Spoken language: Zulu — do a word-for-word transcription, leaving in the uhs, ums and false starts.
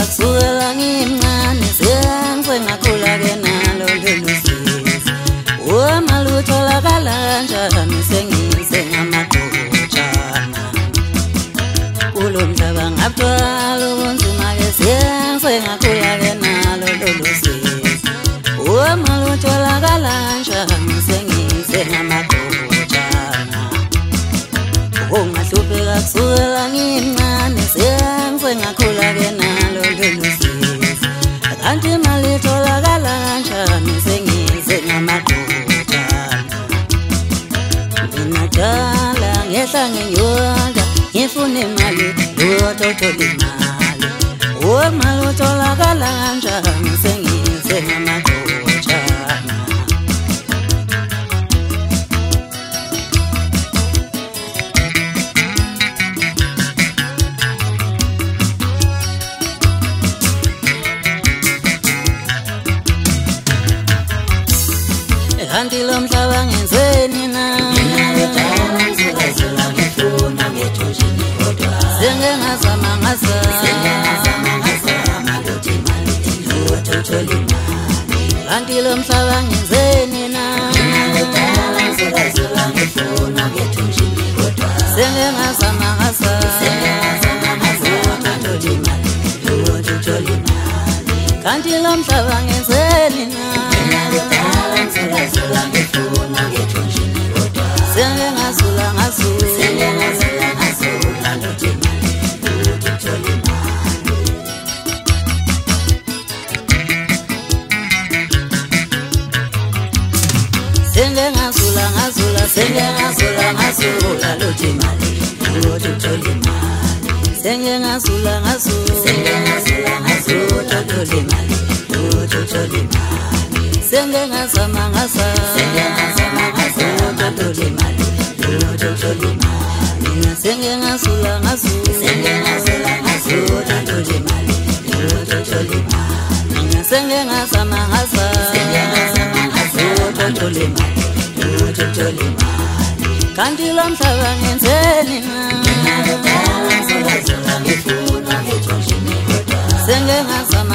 kusukela ngimncane sengize ngakhula-ke nalo lolu sizi. Umalutho lakala kanjani sengize ngamadotshana. Kulo mhlaba ngathwala ubunzima-ke sengize ngakhula-ke nalo lolu sizi. Umalutho lakala kanjani sengize ngamadotshana. Ungahlupheka kusukela ngimncane sengize ngakhula-ke nalo lolu sizi. Kanti imali itholakala kanjani sengize ngamadotshana. Ngingadala ngehla ngenyuka ngifuna imali yothola imali. Imali utholakala kanjani sengize ngamadotshana. Kanti lo mhlaba ngenzeni na? Ngiyaludala ngizulazula ngifuna ngethunjini kodwa sengengazama ngazama sengengazama ngazama lothi imali lutho thola imali. Kanti lo mhlaba ngenzeni na? Ngiyaludala ngizulazula ngifuna ngethunjini kodwa sengengazama ngazama sengengazama ngazama lothi imali lutho thola imali. Kanti lo mhlaba ngenzeni na? Ngizulazula ngifuna ngethunjini kodwa sengengazula ngazula sengengazula ngazula lothi imali lutho thola imali. Sengengazula ngazula sengengazula ngazula lothi imali lutho thola imali. Sengengazula ngazula sengengazula ngazula lothi imali lutho thola imali. Sengengazama ngazama sengengazama ngazama lothi imali lutho thola imali. Mina sengengazula ngazula sengengazula ngazula lothi imali lutho thola imali. Mina sengengazama ngazama sengengazama ngazula lothi imali lutho thola imali. Kanti lo mhlaba ngenzeni na? Ngiyaludala ngizulazula ngifuna ngethunjini kodwa sengengazama